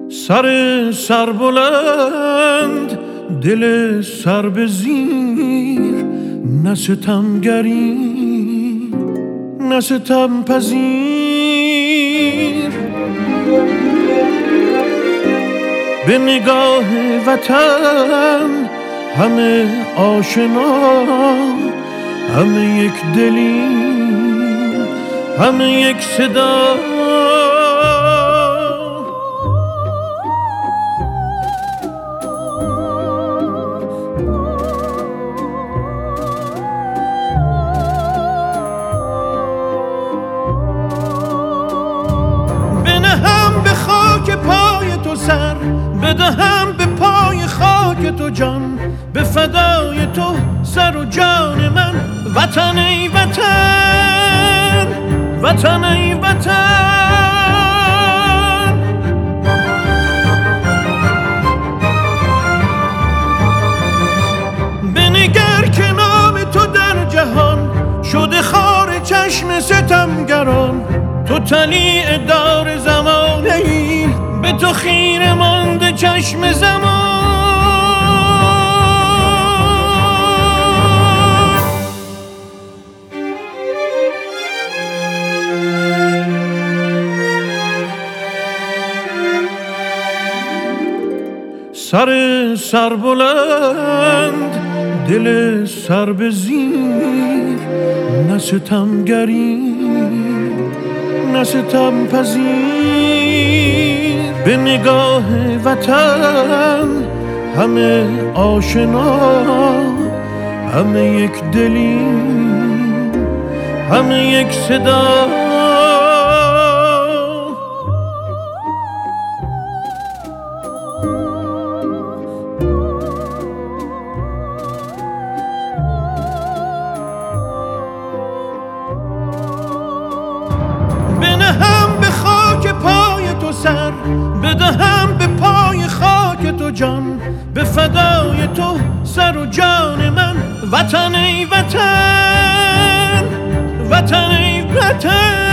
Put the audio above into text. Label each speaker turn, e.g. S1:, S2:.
S1: سر بلند دل سر به زیر، نه ستمگری نه ستم پذیر. به نگاه وطن همه آشنا، همه یک دلی، همه یک صدا. بنهم به خاک پای تو سر، بدهم به پای خاک تو جان، به فدای تو سر و جان من. وطن ای وطن، وطن ای وطن. بنگر که نام تو در جهان شده خار چشم ستمگران. تو طلیع دار زمانه ای، به تو خیره مانده چشم زمان. سر بلند دل سر به زیر، نه ستمگری نه ستم پذیر. به نگاه وطن همه آشنا، همه یک دلی، همه یک صدا. بنهم به خاک پای تو سر، بدهم به پای خاک تو جان، به فدای تو سر و جان من. وطن ای وطن، وطن ای وطن.